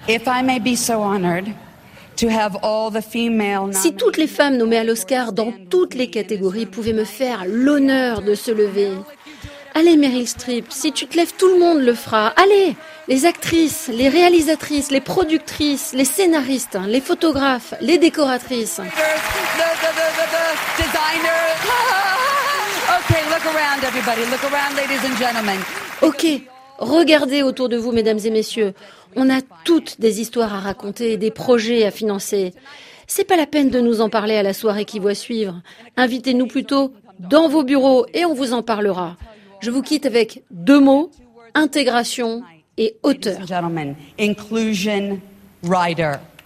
If I may be so honored to have all the female Si toutes les femmes nommées à l'Oscar dans toutes les catégories pouvaient me faire l'honneur de se lever. Allez Meryl Streep, si tu te lèves, tout le monde le fera. Allez, les actrices, les réalisatrices, les productrices, les scénaristes, les photographes, les décoratrices. the designers. Okay, look around everybody. Look around, ladies and gentlemen. Ok, regardez autour de vous, mesdames et messieurs. On a toutes des histoires à raconter, des projets à financer. C'est pas la peine de nous en parler à la soirée qui va suivre. Invitez-nous plutôt dans vos bureaux et on vous en parlera. Je vous quitte avec 2 mots, intégration et auteur. Ladies and gentlemen, inclusion writer.